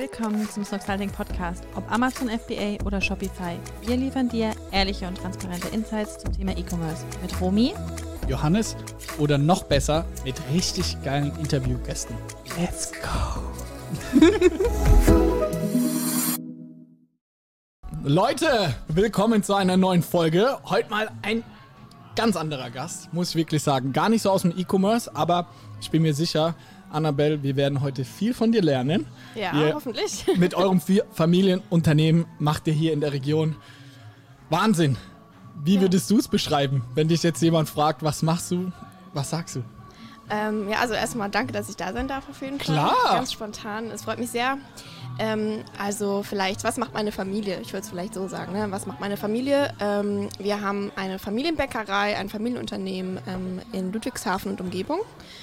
Willkommen zum Snoxalting Podcast, ob Amazon FBA oder Shopify. Wir liefern dir ehrliche und transparente Insights zum Thema E-Commerce mit Romy, Johannes oder noch besser mit richtig geilen Interviewgästen. Let's go! Leute, willkommen zu einer neuen Folge. Heute mal ein ganz anderer Gast, muss ich wirklich sagen. Gar nicht so aus dem E-Commerce, aber ich bin mir sicher, Annabelle, wir werden heute viel von dir lernen. Ja, hoffentlich. Mit eurem Familienunternehmen macht ihr hier in der Region Wahnsinn. Wie würdest du es beschreiben, wenn dich jetzt jemand fragt, was machst du, was sagst du? Also erstmal danke, dass ich da sein darf auf jeden Fall. Klar. Ganz spontan, es freut mich sehr. Also vielleicht, was macht meine Familie? Ich würde es vielleicht so sagen, ne? Was macht meine Familie? Wir haben eine Familienbäckerei, ein Familienunternehmen in Ludwigshafen und Umgebung.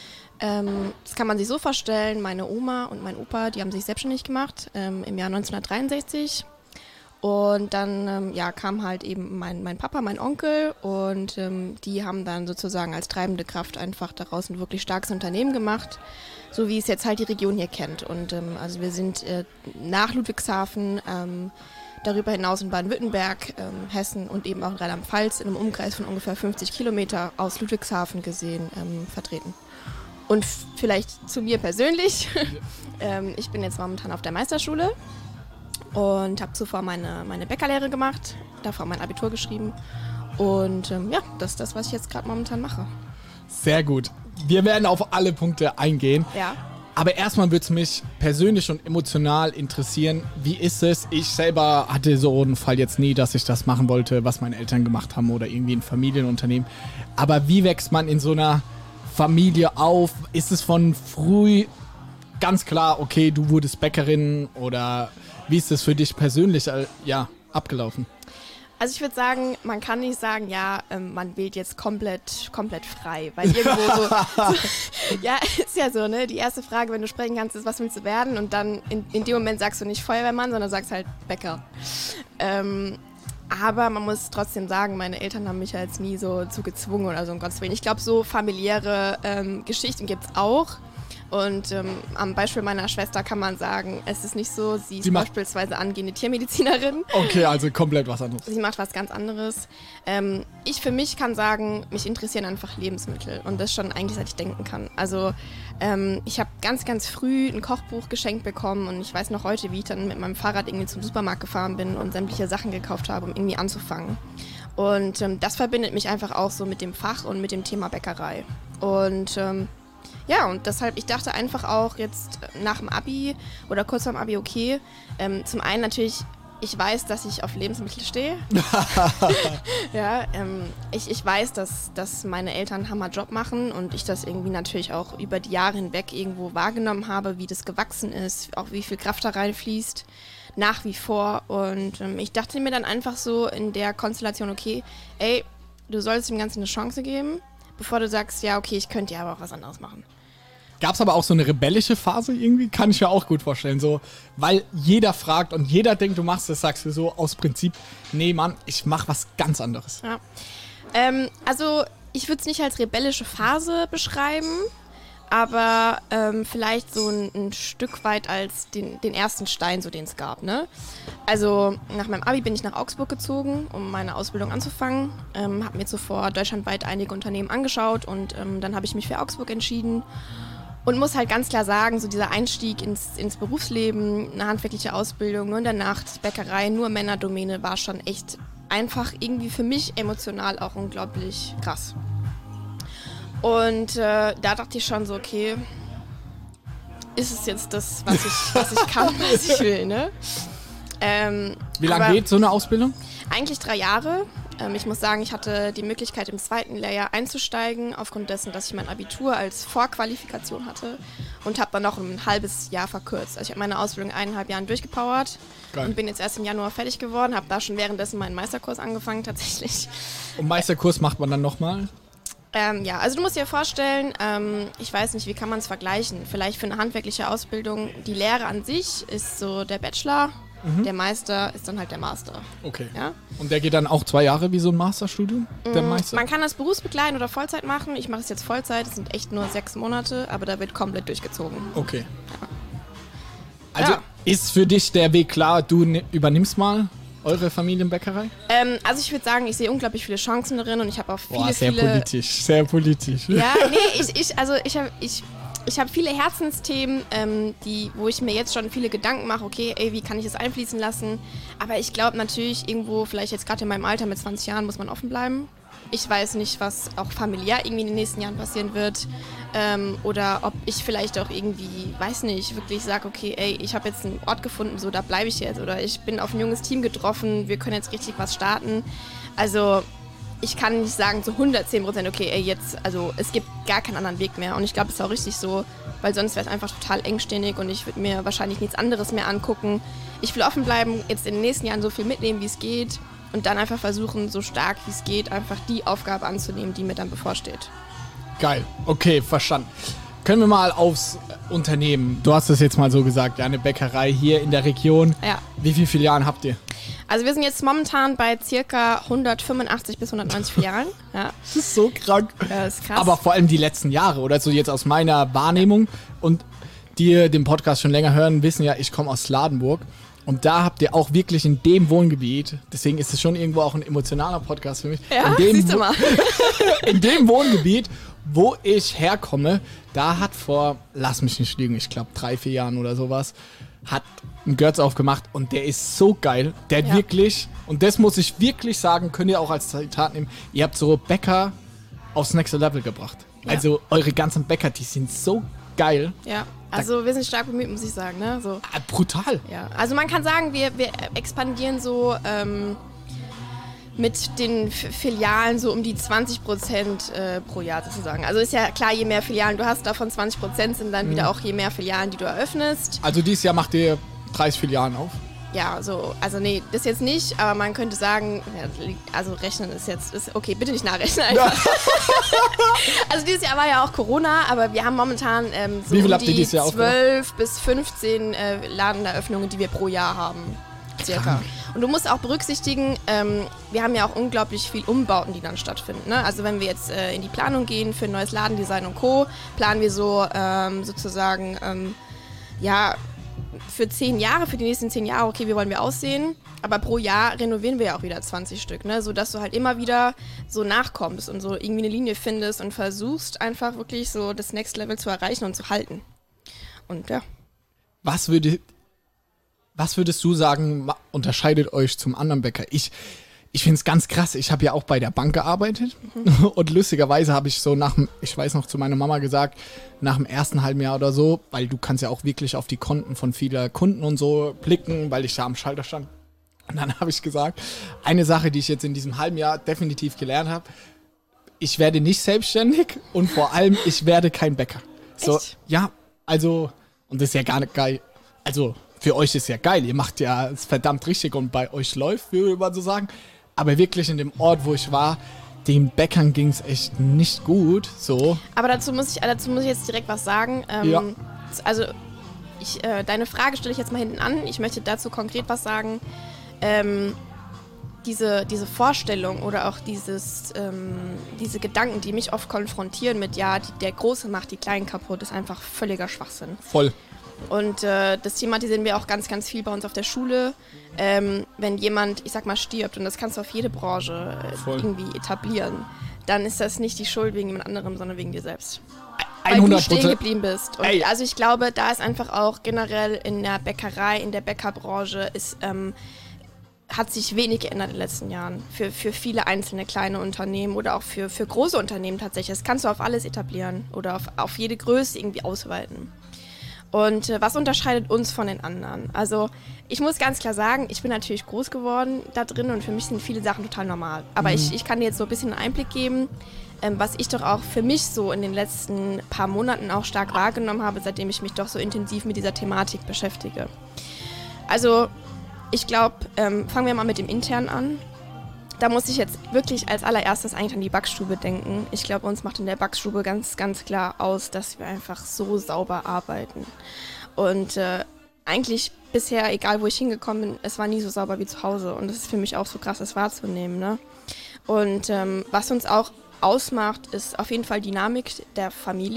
Das kann man sich so vorstellen, meine Oma und mein Opa, die haben sich selbstständig gemacht im Jahr 1963. Und dann kam halt eben mein Papa, mein Onkel und die haben dann sozusagen als treibende Kraft einfach daraus ein wirklich starkes Unternehmen gemacht, so wie es jetzt halt die Region hier kennt. Und also wir sind nach Ludwigshafen, darüber hinaus in Baden-Württemberg, Hessen und eben auch in Rheinland-Pfalz in einem Umkreis von ungefähr 50 Kilometer aus Ludwigshafen gesehen vertreten. Und vielleicht zu mir persönlich, ich bin jetzt momentan auf der Meisterschule und habe zuvor meine Bäckerlehre gemacht, davor mein Abitur geschrieben und das ist das, was ich jetzt gerade momentan mache. Sehr gut. Wir werden auf alle Punkte eingehen. Ja. Aber erstmal würde es mich persönlich und emotional interessieren, wie ist es? Ich selber hatte so einen Fall jetzt nie, dass ich das machen wollte, was meine Eltern gemacht haben oder irgendwie ein Familienunternehmen. Aber wie wächst man in so einer Familie auf? Ist es von früh ganz klar, okay, du wurdest Bäckerin oder wie ist es für dich persönlich abgelaufen? Also ich würde sagen, man kann nicht sagen, man wählt jetzt komplett frei, weil irgendwo so, ja, ist ja so, ne? Die erste Frage, wenn du sprechen kannst, ist, was willst du werden? Und dann in dem Moment sagst du nicht Feuerwehrmann, sondern sagst halt Bäcker. Aber man muss trotzdem sagen, meine Eltern haben mich ja jetzt nie so zu gezwungen oder so, um Gottes Willen. Ich glaube, so familiäre Geschichten gibt es auch. Und am Beispiel meiner Schwester kann man sagen, es ist nicht so, sie ist beispielsweise angehende Tiermedizinerin. Okay, also komplett was anderes. Sie macht was ganz anderes. Ich für mich kann sagen, mich interessieren einfach Lebensmittel und das schon eigentlich, seit ich denken kann. Also ich habe ganz, ganz früh ein Kochbuch geschenkt bekommen und ich weiß noch heute, wie ich dann mit meinem Fahrrad irgendwie zum Supermarkt gefahren bin und sämtliche Sachen gekauft habe, um irgendwie anzufangen. Und das verbindet mich einfach auch so mit dem Fach und mit dem Thema Bäckerei. Und und deshalb, ich dachte einfach auch jetzt nach dem Abi oder kurz vorm Abi, okay, zum einen natürlich, ich weiß, dass ich auf Lebensmittel stehe. Ich weiß, dass meine Eltern einen Hammerjob machen und ich das irgendwie natürlich auch über die Jahre hinweg irgendwo wahrgenommen habe, wie das gewachsen ist, auch wie viel Kraft da reinfließt, nach wie vor. Und ich dachte mir dann einfach so in der Konstellation, okay, du solltest dem Ganzen eine Chance geben, bevor du sagst, ja, okay, ich könnte ja aber auch was anderes machen. Gab es aber auch so eine rebellische Phase irgendwie? Kann ich mir auch gut vorstellen. So, weil jeder fragt und jeder denkt, du machst das, sagst du so aus Prinzip, nee, Mann, ich mach was ganz anderes. Ja. Also ich würde es nicht als rebellische Phase beschreiben, aber vielleicht so ein Stück weit als den ersten Stein, so den es gab, ne? Also nach meinem Abi bin ich nach Augsburg gezogen, um meine Ausbildung anzufangen. Habe mir zuvor deutschlandweit einige Unternehmen angeschaut und dann habe ich mich für Augsburg entschieden. Und muss halt ganz klar sagen, so dieser Einstieg ins Berufsleben, eine handwerkliche Ausbildung, nur in der Nacht, Bäckerei, nur Männerdomäne, war schon echt einfach irgendwie für mich emotional auch unglaublich krass. Und da dachte ich schon so, okay, ist es jetzt das, was ich kann, was ich will, ne? Wie lange geht so eine Ausbildung? Eigentlich 3 Jahre. Ich muss sagen, ich hatte die Möglichkeit, im zweiten Lehrjahr einzusteigen, aufgrund dessen, dass ich mein Abitur als Vorqualifikation hatte und habe dann noch ein halbes Jahr verkürzt. Also ich habe meine Ausbildung 1,5 Jahren durchgepowert. Geil. Und bin jetzt erst im Januar fertig geworden, habe da schon währenddessen meinen Meisterkurs angefangen tatsächlich. Und Meisterkurs macht man dann nochmal? Also du musst dir vorstellen, ich weiß nicht, wie kann man es vergleichen? Vielleicht für eine handwerkliche Ausbildung, die Lehre an sich ist so der Bachelor. Der Meister ist dann halt der Master. Okay. Ja? Und der geht dann auch 2 Jahre wie so ein Masterstudium, der Meister? Man kann das berufsbegleitend oder Vollzeit machen. Ich mache es jetzt Vollzeit, es sind echt nur 6 Monate, aber da wird komplett durchgezogen. Okay. Ja. Also Ist für dich der Weg klar, du übernimmst mal eure Familienbäckerei? Also ich würde sagen, ich sehe unglaublich viele Chancen darin und ich habe auch viele, sehr politisch. Ja, nee, ich habe viele Herzensthemen, wo ich mir jetzt schon viele Gedanken mache, okay, wie kann ich das einfließen lassen? Aber ich glaube natürlich irgendwo, vielleicht jetzt gerade in meinem Alter mit 20 Jahren, muss man offen bleiben. Ich weiß nicht, was auch familiär irgendwie in den nächsten Jahren passieren wird. Oder ob ich vielleicht auch irgendwie, weiß nicht, wirklich sage, okay, ich habe jetzt einen Ort gefunden, so da bleibe ich jetzt. Oder ich bin auf ein junges Team getroffen, wir können jetzt richtig was starten. Also ich kann nicht sagen zu 110%, okay, jetzt, also es gibt gar keinen anderen Weg mehr. Und ich glaube, es ist auch richtig so, weil sonst wäre es einfach total engstirnig und ich würde mir wahrscheinlich nichts anderes mehr angucken. Ich will offen bleiben, jetzt in den nächsten Jahren so viel mitnehmen, wie es geht. Und dann einfach versuchen, so stark wie es geht, einfach die Aufgabe anzunehmen, die mir dann bevorsteht. Geil, okay, verstanden. Können wir mal aufs Unternehmen, du hast es jetzt mal so gesagt, ja, eine Bäckerei hier in der Region. Ja. Wie viele Filialen habt ihr? Also wir sind jetzt momentan bei ca. 185 bis 190 Filialen. Ja. Das ist so krank. Ja, das ist krass. Aber vor allem die letzten Jahre, oder so jetzt aus meiner Wahrnehmung. Und die den Podcast schon länger hören, wissen ja, ich komme aus Ladenburg. Und da habt ihr auch wirklich in dem Wohngebiet, deswegen ist es schon irgendwo auch ein emotionaler Podcast für mich. Ja, siehst du mal. In dem Wohngebiet, wo ich herkomme, da hat vor, lass mich nicht lügen, ich glaube 3-4 Jahren oder sowas, hat ein Götz aufgemacht und der ist so geil. Der hat wirklich, und das muss ich wirklich sagen, könnt ihr auch als Zitat nehmen, ihr habt so Bäcker aufs nächste Level gebracht. Ja. Also eure ganzen Bäcker, die sind so geil. Ja. Also wir sind stark bemüht, muss ich sagen, ne? So. Brutal. Ja. Also man kann sagen, wir expandieren so mit den Filialen so um die 20% pro Jahr sozusagen. Also ist ja klar, je mehr Filialen du hast, davon 20% sind dann wieder auch je mehr Filialen, die du eröffnest. Also dieses Jahr macht ihr 30 Filialen auf? Ja, so, also nee, das jetzt nicht, aber man könnte sagen, also rechnen ist okay, bitte nicht nachrechnen einfach. Also dieses Jahr war ja auch Corona, aber wir haben momentan so um die 12 bis 15 Ladeneröffnungen, die wir pro Jahr haben, circa. Und du musst auch berücksichtigen, wir haben ja auch unglaublich viel Umbauten, die dann stattfinden, ne? Also wenn wir jetzt in die Planung gehen für ein neues Ladendesign und Co., planen wir so sozusagen, für 10 Jahre, für die nächsten 10 Jahre, okay, wie wollen wir aussehen? Aber pro Jahr renovieren wir ja auch wieder 20 Stück, ne? Sodass du halt immer wieder so nachkommst und so irgendwie eine Linie findest und versuchst einfach wirklich so das Next Level zu erreichen und zu halten. Und ja. Was würdest du sagen, unterscheidet euch zum anderen Bäcker? Ich finde es ganz krass. Ich habe ja auch bei der Bank gearbeitet und lustigerweise habe ich so ich weiß noch, zu meiner Mama gesagt, nach dem ersten halben Jahr oder so, weil du kannst ja auch wirklich auf die Konten von vieler Kunden und so blicken, weil ich da am Schalter stand. Und dann habe ich gesagt, eine Sache, die ich jetzt in diesem halben Jahr definitiv gelernt habe, ich werde nicht selbstständig und vor allem, ich werde kein Bäcker. So, echt? Ja, also, und das ist ja gar nicht geil. Also, für euch ist ja geil, ihr macht ja es verdammt richtig und bei euch läuft, würde man so sagen. Aber wirklich in dem Ort, wo ich war, den Bäckern ging es echt nicht gut. So. Aber dazu muss ich jetzt direkt was sagen. Ja. Also, deine Frage stelle ich jetzt mal hinten an. Ich möchte dazu konkret was sagen. Diese Vorstellung oder auch diese Gedanken, die mich oft konfrontieren mit, der Große macht die Kleinen kaputt, ist einfach völliger Schwachsinn. Voll. Und das thematisieren wir auch ganz, ganz viel bei uns auf der Schule. Wenn jemand, ich sag mal, stirbt, und das kannst du auf jede Branche irgendwie etablieren, dann ist das nicht die Schuld wegen jemand anderem, sondern wegen dir selbst. 100%. Weil du stehen geblieben bist. Und also ich glaube, da ist einfach auch generell in der Bäckerei, in der Bäckerbranche hat sich wenig geändert in den letzten Jahren. Für viele einzelne kleine Unternehmen oder auch für große Unternehmen tatsächlich. Das kannst du auf alles etablieren oder auf jede Größe irgendwie ausweiten. Und was unterscheidet uns von den anderen? Also ich muss ganz klar sagen, ich bin natürlich groß geworden da drin und für mich sind viele Sachen total normal. Aber ich kann dir jetzt so ein bisschen einen Einblick geben, was ich doch auch für mich so in den letzten paar Monaten auch stark wahrgenommen habe, seitdem ich mich doch so intensiv mit dieser Thematik beschäftige. Also ich glaube, fangen wir mal mit dem Internen an. Da muss ich jetzt wirklich als allererstes eigentlich an die Backstube denken. Ich glaube, uns macht in der Backstube ganz, ganz klar aus, dass wir einfach so sauber arbeiten. Und eigentlich bisher, egal wo ich hingekommen bin, es war nie so sauber wie zu Hause. Und das ist für mich auch so krass, das wahrzunehmen, ne? Und was uns auch ausmacht, ist auf jeden Fall Dynamik der Familie.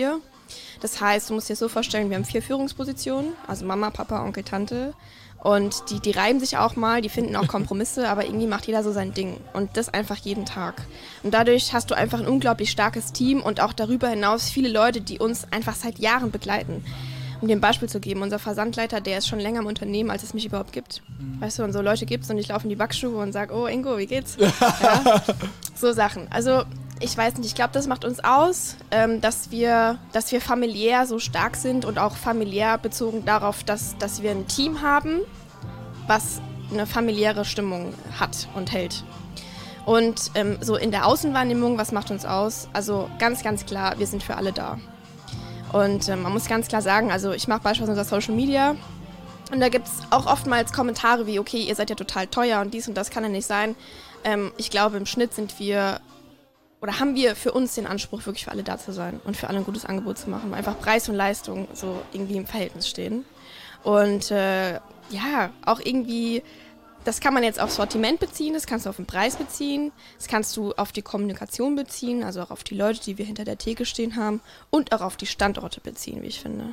Das heißt, du musst dir das so vorstellen, wir haben 4 Führungspositionen, also Mama, Papa, Onkel, Tante. Und die reiben sich auch mal, die finden auch Kompromisse, aber irgendwie macht jeder so sein Ding. Und das einfach jeden Tag. Und dadurch hast du einfach ein unglaublich starkes Team und auch darüber hinaus viele Leute, die uns einfach seit Jahren begleiten. Um dir ein Beispiel zu geben, unser Versandleiter, der ist schon länger im Unternehmen, als es mich überhaupt gibt. Weißt du, und so Leute gibt's und ich laufe in die Backstube und sage, oh Ingo, wie geht's? Ja, so Sachen. Also ich weiß nicht, ich glaube, das macht uns aus, dass wir familiär so stark sind und auch familiär bezogen darauf, dass wir ein Team haben, was eine familiäre Stimmung hat und hält. Und so in der Außenwahrnehmung, was macht uns aus? Also ganz, ganz klar, wir sind für alle da. Und man muss ganz klar sagen, also ich mache beispielsweise unser Social Media und da gibt es auch oftmals Kommentare wie, okay, ihr seid ja total teuer und dies und das kann ja nicht sein. Ich glaube, im Schnitt haben wir für uns den Anspruch, wirklich für alle da zu sein und für alle ein gutes Angebot zu machen, weil einfach Preis und Leistung so irgendwie im Verhältnis stehen. Und auch irgendwie, das kann man jetzt aufs Sortiment beziehen, das kannst du auf den Preis beziehen, das kannst du auf die Kommunikation beziehen, also auch auf die Leute, die wir hinter der Theke stehen haben und auch auf die Standorte beziehen, wie ich finde.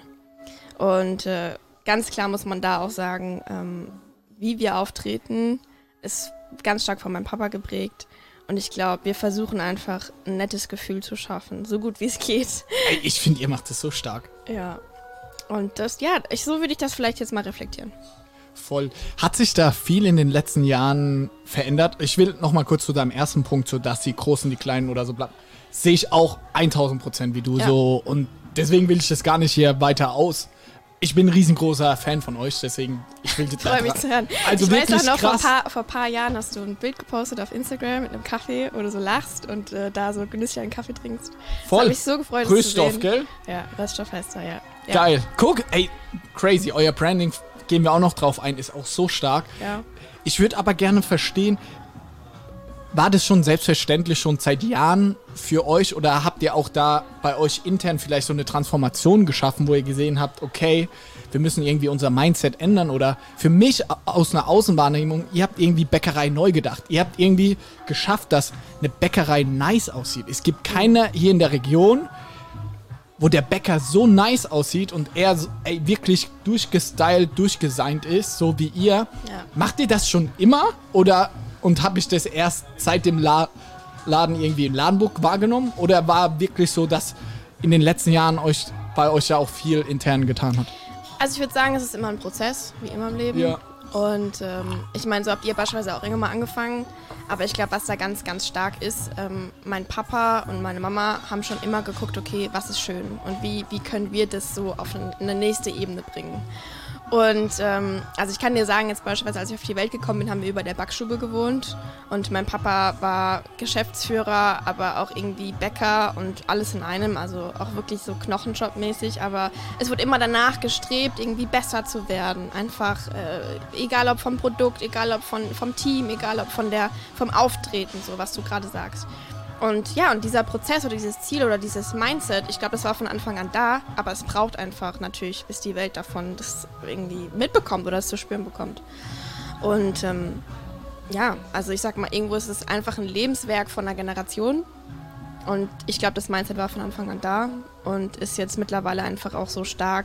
Und ganz klar muss man da auch sagen, wie wir auftreten, ist ganz stark von meinem Papa geprägt. Und ich glaube, wir versuchen einfach ein nettes Gefühl zu schaffen, so gut wie es geht. Ey, ich finde, ihr macht das so stark. Ja. Und so würde ich das vielleicht jetzt mal reflektieren. Voll. Hat sich da viel in den letzten Jahren verändert? Ich will noch mal kurz zu deinem ersten Punkt, so dass die Großen, die Kleinen oder so bleiben. Sehe ich auch 1000% wie du so. Und deswegen will ich das gar nicht hier weiter aus. Ich bin ein riesengroßer Fan von euch, deswegen ich will das freue mich zu hören. Also ich wirklich weiß auch noch, krass. vor ein paar Jahren hast du ein Bild gepostet auf Instagram mit einem Kaffee, wo du so lachst und da so genüsslich einen Kaffee trinkst. Voll. Das hat mich so gefreut, Röststoff, das zu sehen. gell? Ja, Röststoff heißt er, ja. Geil. Guck, ey, crazy. Euer Branding, gehen wir auch noch drauf ein, ist auch so stark. Ja. Ich würde aber gerne verstehen, war das schon selbstverständlich schon seit Jahren für euch oder habt ihr auch da bei euch intern vielleicht so eine Transformation geschaffen, wo ihr gesehen habt, okay, wir müssen irgendwie unser Mindset ändern oder für mich aus einer Außenwahrnehmung, ihr habt irgendwie Bäckerei neu gedacht. Ihr habt irgendwie geschafft, dass eine Bäckerei nice aussieht. Es gibt keine hier in der Region, wo der Bäcker so nice aussieht und er wirklich durchgestylt, durchgedesignt ist, so wie ihr. Ja. Macht ihr das schon immer oder und habe ich das erst seit dem Laden irgendwie in Ladenburg wahrgenommen? Oder war wirklich so, dass in den letzten Jahren bei euch ja auch viel intern getan hat? Also ich würde sagen, es ist immer ein Prozess, wie immer im Leben. Ja. Und ich meine, so habt ihr beispielsweise auch irgendwann mal angefangen. Aber ich glaube, was da ganz, ganz stark ist, mein Papa und meine Mama haben schon immer geguckt, okay, was ist schön und wie können wir das so auf eine nächste Ebene bringen. Und also ich kann dir sagen, jetzt beispielsweise, als ich auf die Welt gekommen bin, haben wir über der Backstube gewohnt. Und mein Papa war Geschäftsführer, aber auch irgendwie Bäcker und alles in einem. Also auch wirklich so Knochenjob-mäßig. Aber es wurde immer danach gestrebt, irgendwie besser zu werden. Einfach, egal ob vom Produkt, egal ob vom Team, egal ob vom Auftreten, so was du gerade sagst. Und ja, und dieser Prozess oder dieses Ziel oder dieses Mindset, ich glaube, das war von Anfang an da, aber es braucht einfach natürlich, bis die Welt davon das irgendwie mitbekommt oder es zu spüren bekommt. Und also ich sag mal, irgendwo ist es einfach ein Lebenswerk von einer Generation. Und ich glaube, das Mindset war von Anfang an da und ist jetzt mittlerweile einfach auch so stark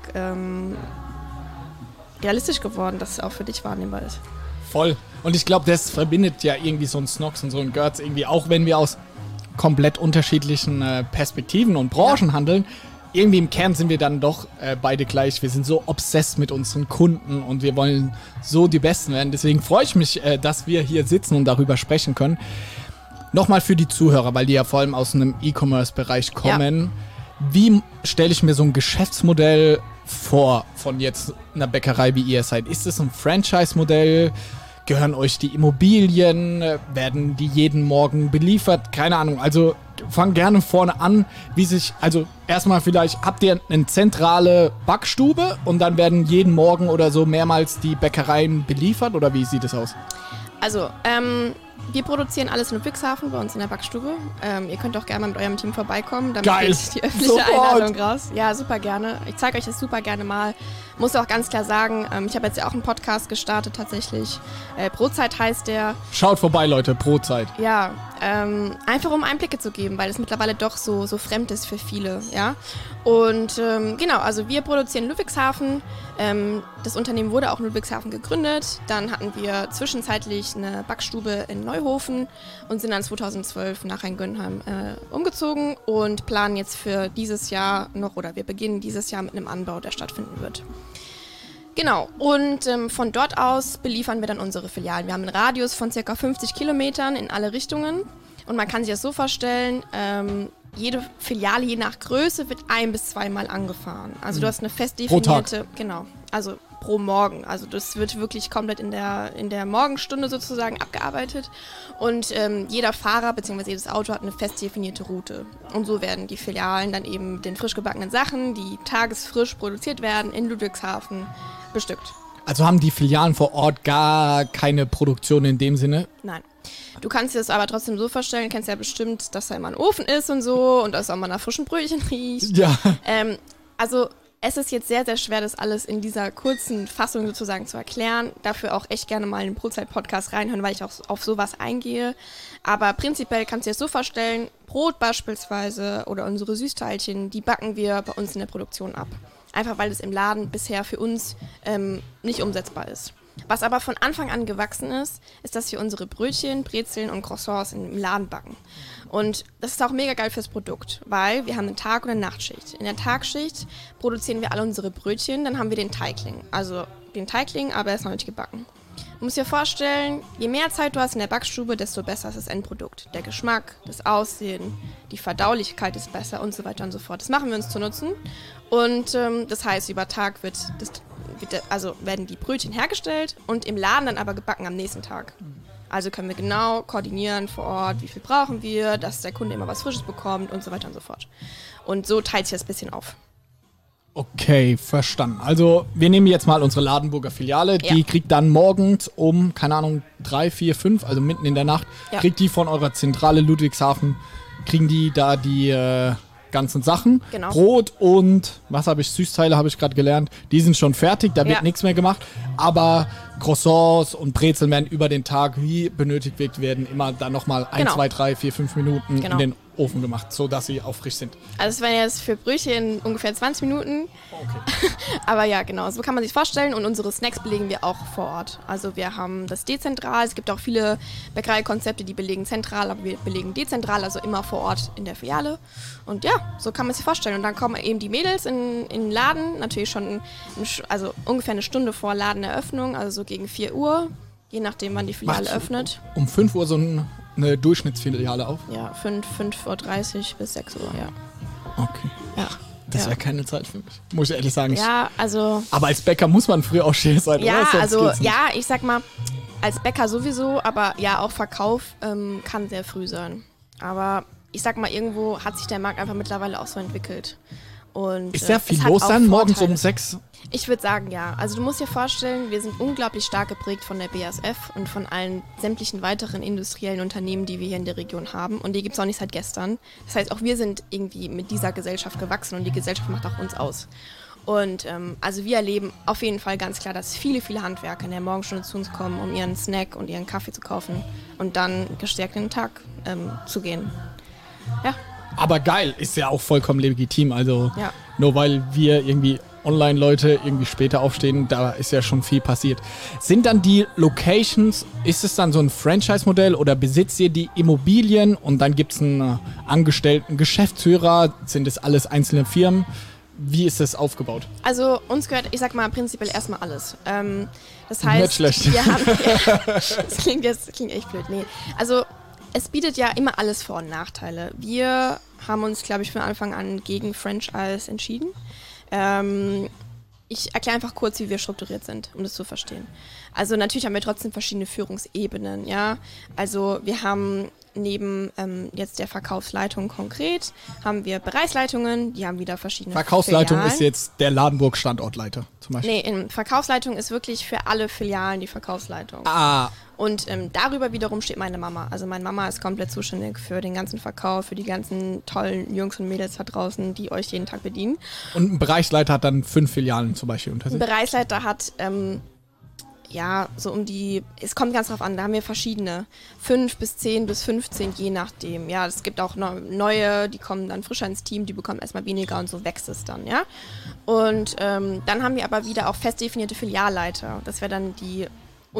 realistisch geworden, dass es auch für dich wahrnehmbar ist. Voll. Und ich glaube, das verbindet ja irgendwie so ein Snox und so ein Götz irgendwie, auch wenn wir aus komplett unterschiedlichen Perspektiven und Branchen handeln. Irgendwie im Kern sind wir dann doch beide gleich. Wir sind so obsessed mit unseren Kunden und wir wollen so die Besten werden. Deswegen freue ich mich, dass wir hier sitzen und darüber sprechen können. Nochmal für die Zuhörer, weil die ja vor allem aus einem E-Commerce-Bereich kommen. Ja. Wie stelle ich mir so ein Geschäftsmodell vor von jetzt einer Bäckerei, wie ihr seid? Ist es ein Franchise-Modell? Gehören euch die Immobilien? Werden die jeden Morgen beliefert? Keine Ahnung. Also fang gerne vorne an, also erstmal vielleicht, habt ihr eine zentrale Backstube und dann werden jeden Morgen oder so mehrmals die Bäckereien beliefert oder wie sieht es aus? Also, wir produzieren alles in Ludwigshafen bei uns in der Backstube. Ihr könnt auch gerne mal mit eurem Team vorbeikommen. Damit geht die öffentliche Einladung raus. Ja, super gerne. Ich zeige euch das super gerne mal. Muss auch ganz klar sagen, ich habe jetzt ja auch einen Podcast gestartet tatsächlich. Brotzeit heißt der. Schaut vorbei, Leute, Brotzeit. Ja, einfach um Einblicke zu geben, weil es mittlerweile doch so fremd ist für viele. Ja? Und genau, also wir produzieren in Ludwigshafen. Das Unternehmen wurde auch in Ludwigshafen gegründet. Dann hatten wir zwischenzeitlich eine Backstube in Neuhofen und sind dann 2012 nach Rheingönheim umgezogen und planen jetzt für dieses Jahr noch, oder wir beginnen dieses Jahr mit einem Anbau, der stattfinden wird. Genau, und von dort aus beliefern wir dann unsere Filialen. Wir haben einen Radius von ca. 50 Kilometern in alle Richtungen. Und man kann sich das so vorstellen, jede Filiale, je nach Größe, wird 1- bis 2-mal angefahren. Also du hast eine fest definierte, genau, also pro Morgen. Also das wird wirklich komplett in der Morgenstunde sozusagen abgearbeitet. Und jeder Fahrer bzw. jedes Auto hat eine fest definierte Route. Und so werden die Filialen dann eben mit den frisch gebackenen Sachen, die tagesfrisch produziert werden, in Ludwigshafen bestückt. Also haben die Filialen vor Ort gar keine Produktion in dem Sinne? Nein. Du kannst dir das aber trotzdem so vorstellen, kennst ja bestimmt, dass da immer ein Ofen ist und so und dass auch mal nach frischen Brötchen riecht. Ja. Also es ist jetzt sehr, sehr schwer, das alles in dieser kurzen Fassung sozusagen zu erklären. Dafür auch echt gerne mal in den Brotzeit-Podcast reinhören, weil ich auch auf sowas eingehe. Aber prinzipiell kannst du dir das so vorstellen, Brot beispielsweise oder unsere Süßteilchen, die backen wir bei uns in der Produktion ab. Einfach weil es im Laden bisher für uns nicht umsetzbar ist. Was aber von Anfang an gewachsen ist, ist, dass wir unsere Brötchen, Brezeln und Croissants im Laden backen. Und das ist auch mega geil fürs Produkt, weil wir haben eine Tag- und eine Nachtschicht. In der Tagschicht produzieren wir alle unsere Brötchen, dann haben wir den Teigling. Also den Teigling, aber er ist noch nicht gebacken. Du musst dir vorstellen, je mehr Zeit du hast in der Backstube, desto besser ist das Endprodukt. Der Geschmack, das Aussehen, die Verdaulichkeit ist besser und so weiter und so fort. Das machen wir uns zu nutzen. Und das heißt, über Tag werden die Brötchen hergestellt und im Laden dann aber gebacken am nächsten Tag. Also können wir genau koordinieren vor Ort, wie viel brauchen wir, dass der Kunde immer was Frisches bekommt und so weiter und so fort. Und so teilt sich das ein bisschen auf. Okay, verstanden. Also wir nehmen jetzt mal unsere Ladenburger Filiale, die kriegt dann morgens um, keine Ahnung, 3, 4, 5, also mitten in der Nacht, kriegt die von eurer Zentrale Ludwigshafen, kriegen die da die ganzen Sachen. Genau. Brot und, was habe ich, Süßteile habe ich gerade gelernt, die sind schon fertig, da wird nichts mehr gemacht, aber Croissants und Brezeln werden über den Tag, wie benötigt werden, immer dann nochmal 1, 2, 3, 4, 5 Minuten in den Ofen gemacht, sodass sie auch frisch sind. Also es wären jetzt für Brötchen ungefähr 20 Minuten. Okay. Aber ja, genau, so kann man sich vorstellen. Und unsere Snacks belegen wir auch vor Ort. Also wir haben das dezentral. Es gibt auch viele Bäckereikonzepte, die belegen zentral, aber wir belegen dezentral, also immer vor Ort in der Filiale. Und ja, so kann man sich vorstellen. Und dann kommen eben die Mädels in den Laden, natürlich schon ungefähr eine Stunde vor Ladeneröffnung, also so gegen 4 Uhr, je nachdem, wann die Filiale öffnet. Um 5 Uhr so eine Durchschnittsfiliale auf? Ja, 5:30 Uhr bis 6 Uhr, ja. Okay. Ja. Das wäre keine Zeit für mich, muss ich ehrlich sagen. Ja, also... Aber als Bäcker muss man früh aufstehen sein, ja, oder? Also, ja, ich sag mal, als Bäcker sowieso, aber ja, auch Verkauf kann sehr früh sein. Aber ich sag mal, irgendwo hat sich der Markt einfach mittlerweile auch so entwickelt. Und, ist sehr viel los dann, morgens um 6? Ich würde sagen, ja. Also du musst dir vorstellen, wir sind unglaublich stark geprägt von der BASF und von allen sämtlichen weiteren industriellen Unternehmen, die wir hier in der Region haben. Und die gibt es auch nicht seit gestern. Das heißt, auch wir sind irgendwie mit dieser Gesellschaft gewachsen und die Gesellschaft macht auch uns aus. Und also wir erleben auf jeden Fall ganz klar, dass viele, viele Handwerker in der Morgenstunde zu uns kommen, um ihren Snack und ihren Kaffee zu kaufen und dann gestärkt in den Tag zu gehen. Ja. Aber geil, ist ja auch vollkommen legitim. Also nur weil wir irgendwie Online-Leute irgendwie später aufstehen, da ist ja schon viel passiert. Sind dann die Locations, ist es dann so ein Franchise-Modell oder besitzt ihr die Immobilien und dann gibt es einen Angestellten Geschäftsführer? Sind das alles einzelne Firmen? Wie ist das aufgebaut? Also uns gehört, ich sag mal, prinzipiell erstmal alles. Das heißt, nicht schlecht. Wir haben, das klingt echt blöd. Nee. Also es bietet ja immer alles Vor- und Nachteile. Wir haben uns, glaube ich, von Anfang an gegen Franchise entschieden. Ich erkläre einfach kurz, wie wir strukturiert sind, um das zu verstehen. Also natürlich haben wir trotzdem verschiedene Führungsebenen, ja. Also wir haben neben jetzt der Verkaufsleitung konkret, haben wir Bereichsleitungen, die haben wieder verschiedene Verkaufsleitung Filialen. Ist jetzt der Ladenburg-Standortleiter zum Beispiel? Nee, in Verkaufsleitung ist wirklich für alle Filialen die Verkaufsleitung. Ah. Und darüber wiederum steht meine Mama. Also meine Mama ist komplett zuständig für den ganzen Verkauf, für die ganzen tollen Jungs und Mädels da draußen, die euch jeden Tag bedienen. Und ein Bereichsleiter hat dann 5 Filialen zum Beispiel unter sich? Ein Bereichsleiter hat ja, so es kommt ganz drauf an, da haben wir verschiedene. 5 bis 10 bis 15, je nachdem. Ja, es gibt auch neue, die kommen dann frischer ins Team, die bekommen erstmal weniger und so wächst es dann, ja. Und dann haben wir aber wieder auch fest definierte Filialleiter. Das wäre dann die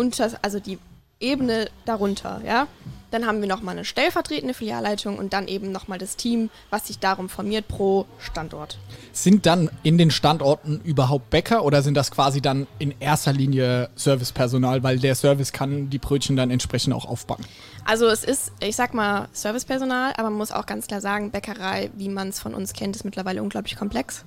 Ebene darunter, ja. Dann haben wir nochmal eine stellvertretende Filialleitung und dann eben nochmal das Team, was sich darum formiert pro Standort. Sind dann in den Standorten überhaupt Bäcker oder sind das quasi dann in erster Linie Servicepersonal, weil der Service kann die Brötchen dann entsprechend auch aufbacken? Also es ist, ich sag mal, Servicepersonal, aber man muss auch ganz klar sagen, Bäckerei, wie man es von uns kennt, ist mittlerweile unglaublich komplex.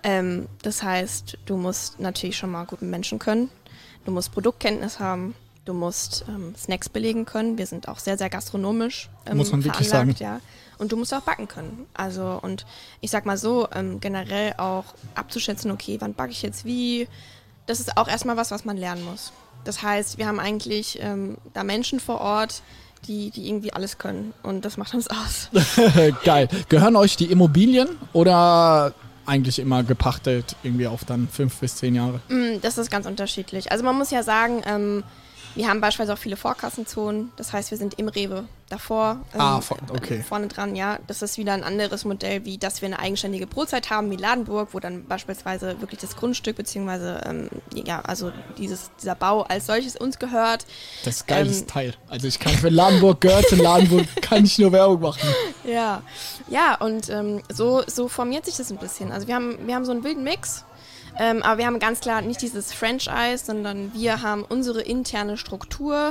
Das heißt, du musst natürlich schon mal gut mit Menschen können, du musst Produktkenntnis haben, du musst Snacks belegen können. Wir sind auch sehr, sehr gastronomisch muss man wirklich sagen. Ja. Und du musst auch backen können. Also, und ich sag mal so, generell auch abzuschätzen, okay, wann backe ich jetzt wie, das ist auch erstmal was man lernen muss. Das heißt, wir haben eigentlich da Menschen vor Ort, die irgendwie alles können. Und das macht uns aus. Geil. Gehören euch die Immobilien oder eigentlich immer gepachtet, irgendwie auf dann 5 bis 10 Jahre? Das ist ganz unterschiedlich. Also man muss ja sagen, wir haben beispielsweise auch viele Vorkassenzonen, das heißt, wir sind im Rewe davor, okay. Vorne dran, ja. Das ist wieder ein anderes Modell, wie dass wir eine eigenständige Brotzeit haben, wie Ladenburg, wo dann beispielsweise wirklich das Grundstück, beziehungsweise, also dieser Bau als solches uns gehört. Das ist ein geiles Teil. Also wenn Ladenburg gehört, in Ladenburg kann ich nur Werbung machen. Ja, und so formiert sich das ein bisschen. Also wir haben so einen wilden Mix. Aber wir haben ganz klar nicht dieses Franchise, sondern wir haben unsere interne Struktur,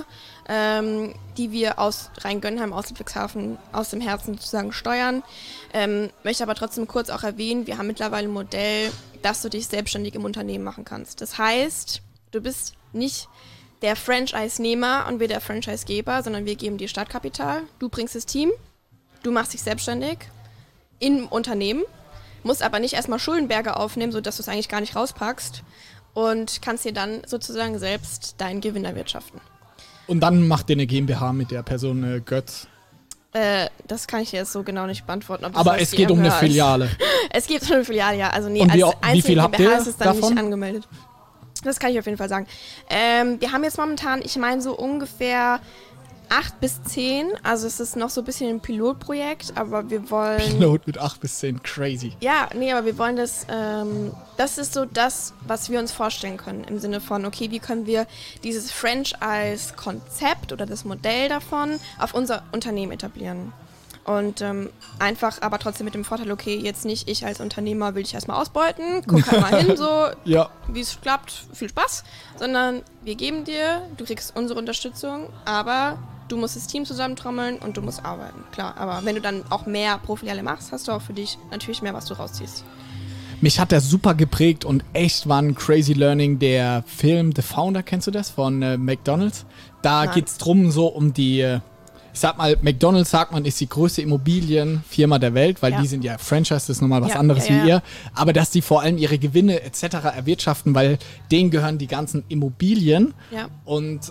die wir aus Rheingönheim, aus Ludwigshafen, aus dem Herzen sozusagen steuern. Möchte aber trotzdem kurz auch erwähnen, wir haben mittlerweile ein Modell, dass du dich selbstständig im Unternehmen machen kannst. Das heißt, du bist nicht der Franchise-Nehmer und wir der Franchise-Geber, sondern wir geben dir Startkapital, du bringst das Team, du machst dich selbstständig im Unternehmen, musst aber nicht erstmal Schuldenberge aufnehmen, sodass du es eigentlich gar nicht rauspackst und kannst dir dann sozusagen selbst deinen Gewinn erwirtschaften. Und dann macht ihr eine GmbH mit der Person Götz? Das kann ich dir jetzt so genau nicht beantworten. Aber es geht um eine Filiale. Es geht um eine Filiale, ja. Also nee, und als wie viel habt ihr ist es dann davon? Nicht angemeldet. Das kann ich auf jeden Fall sagen. Wir haben jetzt momentan, ich meine so ungefähr 8 bis 10, also es ist noch so ein bisschen ein Pilotprojekt, aber wir wollen... Pilot mit 8 bis 10, crazy. Ja, nee, aber wir wollen das ist so das, was wir uns vorstellen können, im Sinne von, okay, wie können wir dieses Franchise-Konzept oder das Modell davon auf unser Unternehmen etablieren. Und einfach, aber trotzdem mit dem Vorteil, okay, jetzt nicht ich als Unternehmer will dich erstmal ausbeuten, guck halt mal hin, so, ja, wie es klappt, viel Spaß, sondern wir geben dir, du kriegst unsere Unterstützung, aber du musst das Team zusammentrommeln und du musst arbeiten, klar. Aber wenn du dann auch mehr pro Filiale machst, hast du auch für dich natürlich mehr, was du rausziehst. Mich hat der super geprägt und echt war ein crazy learning, der Film The Founder, kennst du das, von McDonald's? Da geht es drum, so um die, ich sag mal, McDonald's, sagt man, ist die größte Immobilienfirma der Welt, weil die sind ja Franchise, das ist nochmal was anderes wie ihr. Aber dass die vor allem ihre Gewinne etc. erwirtschaften, weil denen gehören die ganzen Immobilien. Ja. Und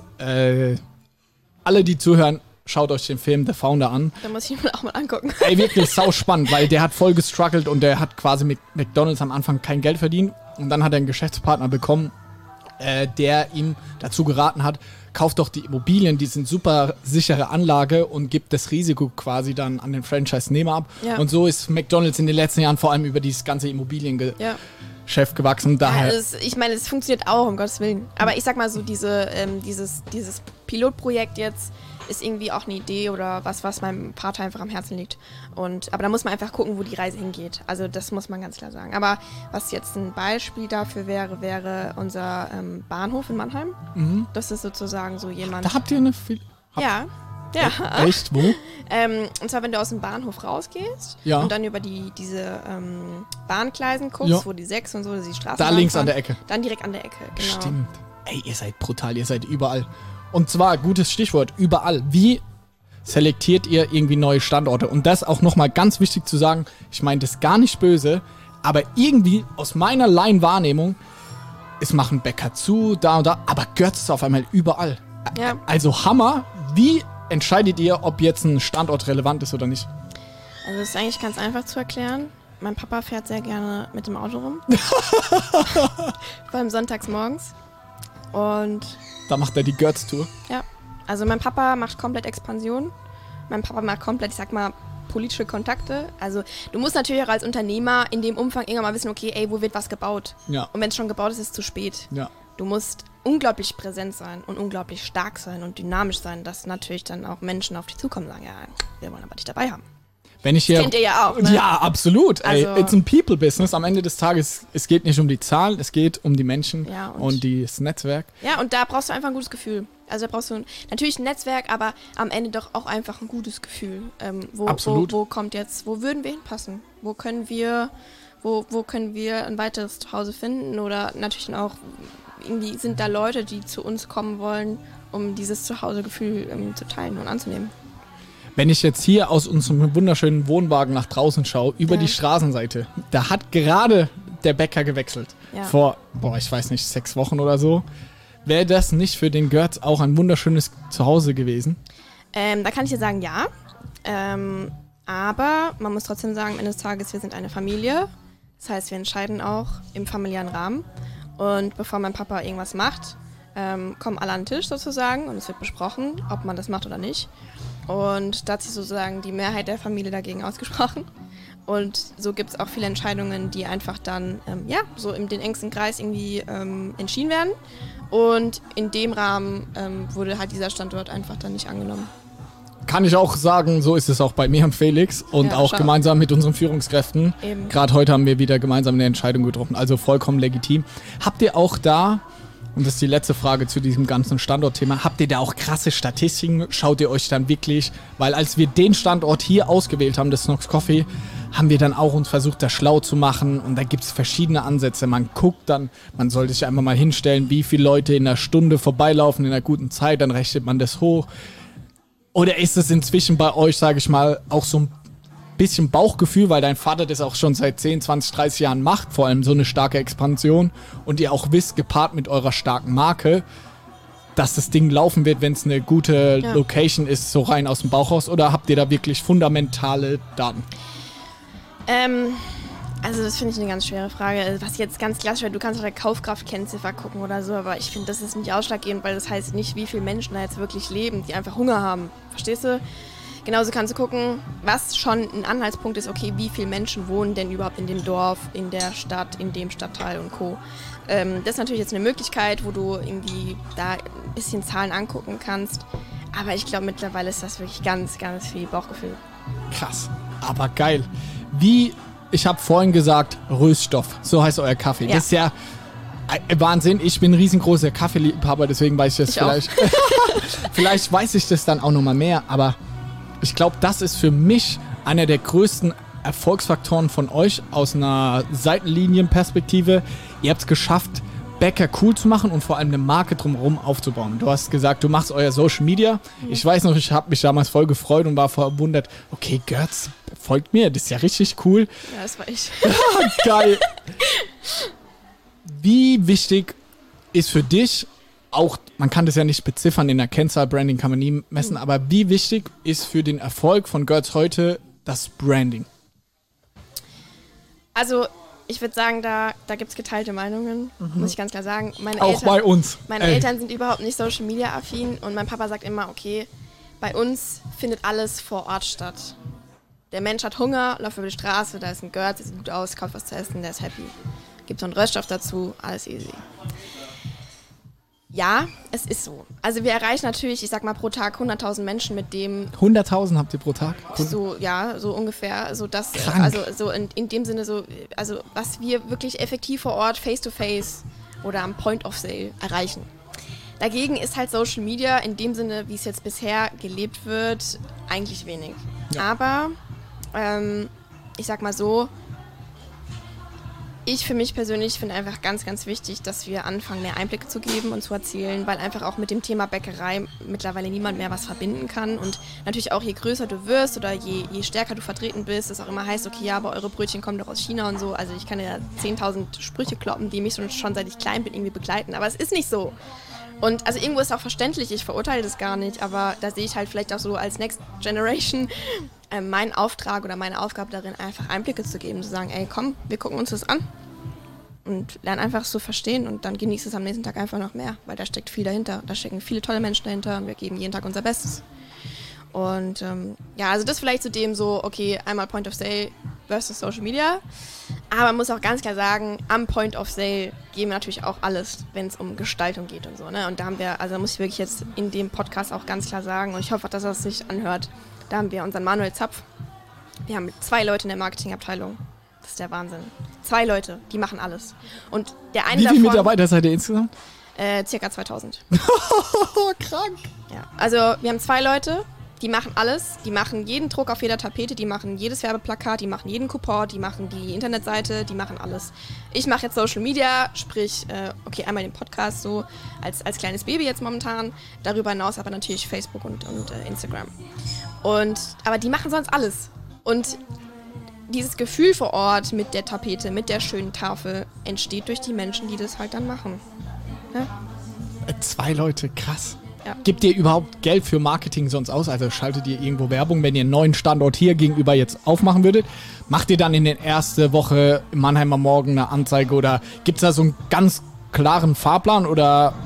alle, die zuhören, schaut euch den Film The Founder an. Da muss ich mir auch mal angucken. Ey, wirklich sau spannend, weil der hat voll gestruggelt und der hat quasi mit McDonald's am Anfang kein Geld verdient. Und dann hat er einen Geschäftspartner bekommen, der ihm dazu geraten hat, kauft doch die Immobilien, die sind super sichere Anlage und gibt das Risiko quasi dann an den Franchise-Nehmer ab. Ja. Und so ist McDonald's in den letzten Jahren vor allem über dieses ganze Immobiliengeschäft gewachsen. Daher ich meine, es funktioniert auch, um Gottes Willen. Aber ich sag mal so, dieses Pilotprojekt jetzt ist irgendwie auch eine Idee oder was meinem Vater einfach am Herzen liegt. Aber da muss man einfach gucken, wo die Reise hingeht. Also das muss man ganz klar sagen. Aber was jetzt ein Beispiel dafür wäre unser Bahnhof in Mannheim. Mhm. Das ist sozusagen so jemand... Da habt ihr eine... Ja. Echt? Wo? Und zwar, wenn du aus dem Bahnhof rausgehst und dann über diese Bahngleisen guckst, wo die 6 und so, die Straßen da links an der Ecke. Dann direkt an der Ecke, genau. Stimmt. Ey, ihr seid brutal, ihr seid überall. Und zwar, gutes Stichwort, überall. Wie selektiert ihr irgendwie neue Standorte? Und das auch nochmal ganz wichtig zu sagen, ich meine das gar nicht böse, aber irgendwie aus meiner Laienwahrnehmung, es machen Bäcker zu, da und da, aber Götz ist auf einmal überall. Ja. Also Hammer, wie entscheidet ihr, ob jetzt ein Standort relevant ist oder nicht? Also das ist eigentlich ganz einfach zu erklären. Mein Papa fährt sehr gerne mit dem Auto rum. Vor allem sonntags morgens. Und Da macht er die Götz-Tour. Ja, also mein Papa macht komplett Expansion. Mein Papa macht komplett, ich sag mal, politische Kontakte. Also du musst natürlich auch als Unternehmer in dem Umfang irgendwann mal wissen, okay, ey, wo wird was gebaut? Ja. Und wenn es schon gebaut ist, ist es zu spät. Ja. Du musst unglaublich präsent sein und unglaublich stark sein und dynamisch sein, dass natürlich dann auch Menschen auf dich zukommen und sagen, ja, wir wollen aber dich dabei haben. Wenn ich hier, das kennt ihr ja auch, ne? Ja, absolut. Ey, Also, it's a people-business. Am Ende des Tages, es geht nicht um die Zahlen, es geht um die Menschen Ja, und das Netzwerk. Ja, und da brauchst du einfach ein gutes Gefühl. Also da brauchst du natürlich ein Netzwerk, aber am Ende doch auch einfach ein gutes Gefühl. Absolut. Wo würden wir hinpassen? Wo können wir ein weiteres Zuhause finden? Oder natürlich dann auch, irgendwie sind da Leute, die zu uns kommen wollen, um dieses Zuhausegefühl zu teilen und anzunehmen. Wenn ich jetzt hier aus unserem wunderschönen Wohnwagen nach draußen schaue, über die Straßenseite, da hat gerade der Bäcker gewechselt. Ja. Vor, ich weiß nicht, 6 Wochen oder so. Wäre das nicht für den Götz auch ein wunderschönes Zuhause gewesen? Da kann ich dir sagen, ja. Aber man muss trotzdem sagen, am Ende des Tages, wir sind eine Familie. Das heißt, wir entscheiden auch im familiären Rahmen. Und bevor mein Papa irgendwas macht, kommen alle an den Tisch sozusagen und es wird besprochen, ob man das macht oder nicht. Und da hat sich sozusagen die Mehrheit der Familie dagegen ausgesprochen. Und so gibt es auch viele Entscheidungen, die einfach dann so in den engsten Kreis irgendwie entschieden werden. Und in dem Rahmen wurde halt dieser Standort einfach dann nicht angenommen. Kann ich auch sagen, so ist es auch bei mir und Felix und Ja, auch schau. gemeinsam mit unseren Führungskräften. Eben. Gerade heute haben wir wieder gemeinsam eine Entscheidung getroffen, also vollkommen legitim. Habt ihr auch da, und das ist die letzte Frage zu diesem ganzen Standortthema, habt ihr da auch krasse Statistiken? Schaut ihr euch dann wirklich, weil als wir den Standort hier ausgewählt haben, das Snox Coffee, haben wir dann auch uns versucht, da schlau zu machen und da gibt es verschiedene Ansätze. Man guckt dann, man sollte sich einfach mal hinstellen, wie viele Leute in einer Stunde vorbeilaufen in einer guten Zeit, dann rechnet man das hoch. Oder ist es inzwischen bei euch, sage ich mal, auch so ein bisschen Bauchgefühl, weil dein Vater das auch schon seit 10, 20, 30 Jahren macht, vor allem so eine starke Expansion und ihr auch wisst, gepaart mit eurer starken Marke, dass das Ding laufen wird, wenn es eine gute Location ist, so rein aus dem Bauch raus? Oder habt ihr da wirklich fundamentale Daten? Also das finde ich eine ganz schwere Frage. Was jetzt ganz klassisch wäre, du kannst auf der Kaufkraftkennziffer gucken oder so, aber ich finde, das ist nicht ausschlaggebend, weil das heißt nicht, wie viele Menschen da jetzt wirklich leben, die einfach Hunger haben. Verstehst du? Genauso kannst du gucken, was schon ein Anhaltspunkt ist, okay, wie viele Menschen wohnen denn überhaupt in dem Dorf, in der Stadt, in dem Stadtteil und Co. Das ist natürlich jetzt eine Möglichkeit, wo du irgendwie da ein bisschen Zahlen angucken kannst, aber ich glaube, mittlerweile ist das wirklich ganz, ganz viel Bauchgefühl. Krass, aber geil. Ich habe vorhin gesagt, Röststoff, so heißt euer Kaffee. Ja. Das ist ja Wahnsinn. Ich bin ein riesengroßer Kaffeeliebhaber, deswegen weiß ich das vielleicht. Vielleicht weiß ich das dann auch nochmal mehr, aber ich glaube, das ist für mich einer der größten Erfolgsfaktoren von euch aus einer Seitenlinienperspektive. Ihr habt es geschafft, Bäcker cool zu machen und vor allem eine Marke drumherum aufzubauen. Du hast gesagt, du machst euer Social Media. Ich weiß noch, ich habe mich damals voll gefreut und war verwundert. Okay, Götz folgt mir, das ist ja richtig cool. Ja, das war ich. Geil. Wie wichtig ist für dich, auch, man kann das ja nicht beziffern, in der Kennzahl, Branding kann man nie messen, aber wie wichtig ist für den Erfolg von Götz heute das Branding? Also, ich würde sagen, da gibt es geteilte Meinungen, muss ich ganz klar sagen. Auch bei uns. Meine Eltern sind überhaupt nicht Social Media affin und mein Papa sagt immer, okay, bei uns findet alles vor Ort statt. Der Mensch hat Hunger, läuft über die Straße, da ist ein Götz, der sieht gut aus, kauft was zu essen, der ist happy. Gibt so einen Röststoff dazu, alles easy. Ja, es ist so. Also wir erreichen natürlich, ich sag mal, pro Tag 100.000 Menschen mit dem... 100.000 habt ihr pro Tag? So, ja, so ungefähr. So das, Krank. also so in dem Sinne so, also was wir wirklich effektiv vor Ort, face-to-face oder am Point of Sale erreichen. Dagegen ist halt Social Media in dem Sinne, wie es jetzt bisher gelebt wird, eigentlich wenig. Ja. Aber ich sag mal so, ich für mich persönlich finde einfach ganz, ganz wichtig, dass wir anfangen, mehr Einblicke zu geben und zu erzählen, weil einfach auch mit dem Thema Bäckerei mittlerweile niemand mehr was verbinden kann. Und natürlich auch je größer du wirst oder je stärker du vertreten bist, es auch immer heißt, okay, ja, aber eure Brötchen kommen doch aus China und so. Also ich kann ja 10.000 Sprüche kloppen, die mich schon seit ich klein bin irgendwie begleiten. Aber es ist nicht so. Und also irgendwo ist es auch verständlich, ich verurteile das gar nicht, aber da sehe ich halt vielleicht auch so als Next Generation meinen Auftrag oder meine Aufgabe darin, einfach Einblicke zu geben, zu sagen, ey, komm, wir gucken uns das an. und lerne einfach zu verstehen und dann genieße es am nächsten Tag einfach noch mehr, weil da steckt viel dahinter. Da stecken viele tolle Menschen dahinter und wir geben jeden Tag unser Bestes. Und also das vielleicht zu dem so, okay, einmal Point of Sale versus Social Media. Aber man muss auch ganz klar sagen, am Point of Sale geben wir natürlich auch alles, wenn es um Gestaltung geht und so. Ne? Und da haben wir, also muss ich wirklich jetzt in dem Podcast auch ganz klar sagen, und ich hoffe, dass er es sich anhört, da haben wir unseren Manuel Zapf. Wir haben 2 Leute in der Marketingabteilung. Das ist der Wahnsinn. 2 Leute, die machen alles. Und der eine Wie viele Mitarbeiter seid ihr insgesamt? Circa 2000. Krank. Ja, also wir haben 2 Leute, die machen alles. Die machen jeden Druck auf jeder Tapete, die machen jedes Werbeplakat, die machen jeden Coupon, die machen die Internetseite, die machen alles. Ich mache jetzt Social Media, sprich, einmal den Podcast so als kleines Baby jetzt momentan. Darüber hinaus aber natürlich Facebook und Instagram. Aber die machen sonst alles. Und dieses Gefühl vor Ort mit der Tapete, mit der schönen Tafel, entsteht durch die Menschen, die das halt dann machen. Ja? 2 Leute, krass. Ja. Gebt ihr überhaupt Geld für Marketing sonst aus? Also schaltet ihr irgendwo Werbung, wenn ihr einen neuen Standort hier gegenüber jetzt aufmachen würdet? Macht ihr dann in der ersten Woche im Mannheimer Morgen eine Anzeige oder gibt es da so einen ganz klaren Fahrplan oder...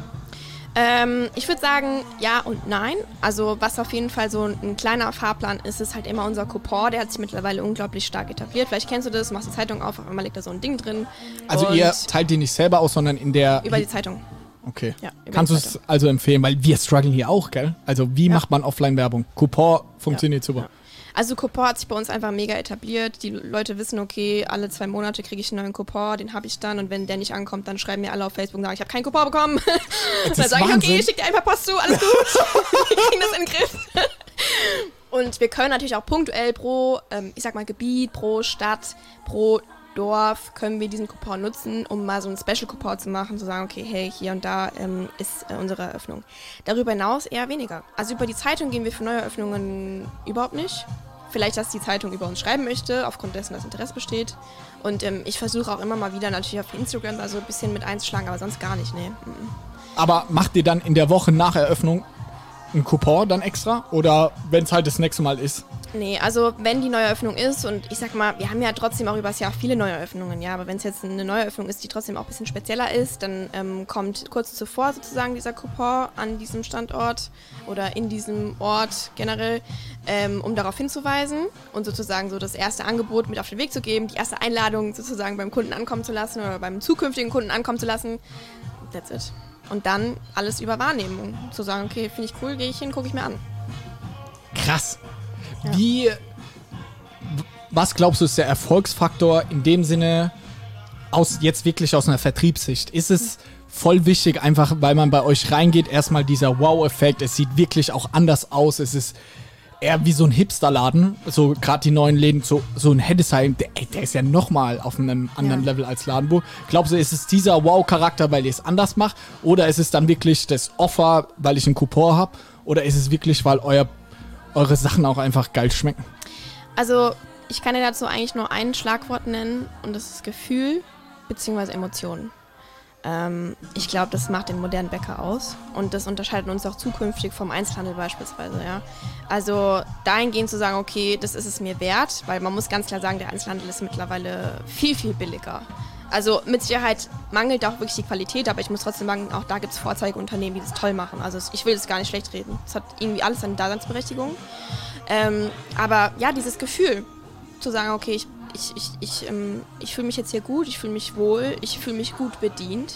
Ich würde sagen, ja und nein. Also was auf jeden Fall so ein kleiner Fahrplan ist halt immer unser Coupon. Der hat sich mittlerweile unglaublich stark etabliert. Vielleicht kennst du das, machst die Zeitung auf einmal liegt da so ein Ding drin. Also ihr teilt die nicht selber aus, sondern in der... Über die Zeitung. Okay. Ja, kannst du es also empfehlen? Weil wir strugglen hier auch, gell? Also wie macht man Offline-Werbung? Coupon funktioniert super. Ja. Also Coupon hat sich bei uns einfach mega etabliert. Die Leute wissen, okay, alle 2 Monate kriege ich einen neuen Coupon, den habe ich dann. Und wenn der nicht ankommt, dann schreiben mir alle auf Facebook und sagen, ich habe keinen Coupon bekommen. Dann sage ich, okay, schick dir einfach Post zu, alles gut. Wir kriegen das in den Griff. Und wir können natürlich auch punktuell pro, Gebiet, pro Stadt, pro Dorf können wir diesen Coupon nutzen, um mal so einen Special-Coupon zu machen, zu sagen, okay, hey, hier und da ist unsere Eröffnung. Darüber hinaus eher weniger. Also über die Zeitung gehen wir für neue Eröffnungen überhaupt nicht. Vielleicht, dass die Zeitung über uns schreiben möchte, aufgrund dessen, dass Interesse besteht. Und ich versuche auch immer mal wieder natürlich auf Instagram da so ein bisschen mit einzuschlagen, aber sonst gar nicht, nee. Aber macht ihr dann in der Woche nach Eröffnung einen Coupon dann extra? Oder wenn es halt das nächste Mal ist? Nee, also wenn die Neueröffnung ist und ich sag mal, wir haben ja trotzdem auch übers Jahr viele Neueröffnungen, ja, aber wenn es jetzt eine Neueröffnung ist, die trotzdem auch ein bisschen spezieller ist, dann kommt kurz zuvor sozusagen dieser Coupon an diesem Standort oder in diesem Ort generell, um darauf hinzuweisen und sozusagen so das erste Angebot mit auf den Weg zu geben, die erste Einladung sozusagen beim Kunden ankommen zu lassen oder beim zukünftigen Kunden ankommen zu lassen. That's it. Und dann alles über Wahrnehmung. Zu sagen, okay, finde ich cool, gehe ich hin, gucke ich mir an. Krass. Ja. Was glaubst du ist der Erfolgsfaktor in dem Sinne, jetzt wirklich aus einer Vertriebssicht? Ist es voll wichtig, einfach weil man bei euch reingeht, erstmal dieser Wow-Effekt, es sieht wirklich auch anders aus, es ist eher wie so ein Hipsterladen, so gerade die neuen Läden, so ein Heddesheim, der ist ja nochmal auf einem anderen Level als Ladenburg. Glaubst du, ist es dieser Wow-Charakter, weil ihr es anders macht, oder ist es dann wirklich das Offer, weil ich einen Coupon habe, oder ist es wirklich, weil eure Sachen auch einfach geil schmecken? Also ich kann dir dazu eigentlich nur ein Schlagwort nennen und das ist Gefühl bzw. Emotionen. Ich glaube, das macht den modernen Bäcker aus und das unterscheidet uns auch zukünftig vom Einzelhandel beispielsweise. Ja? Also dahingehend zu sagen, okay, das ist es mir wert, weil man muss ganz klar sagen, der Einzelhandel ist mittlerweile viel, viel billiger. Also mit Sicherheit mangelt auch wirklich die Qualität, aber ich muss trotzdem sagen, auch da gibt es Vorzeigeunternehmen, die das toll machen. Also ich will das gar nicht schlecht reden. Es hat irgendwie alles eine Daseinsberechtigung. Aber ja, dieses Gefühl, zu sagen, okay, ich fühle mich jetzt hier gut, ich fühle mich wohl, ich fühle mich gut bedient.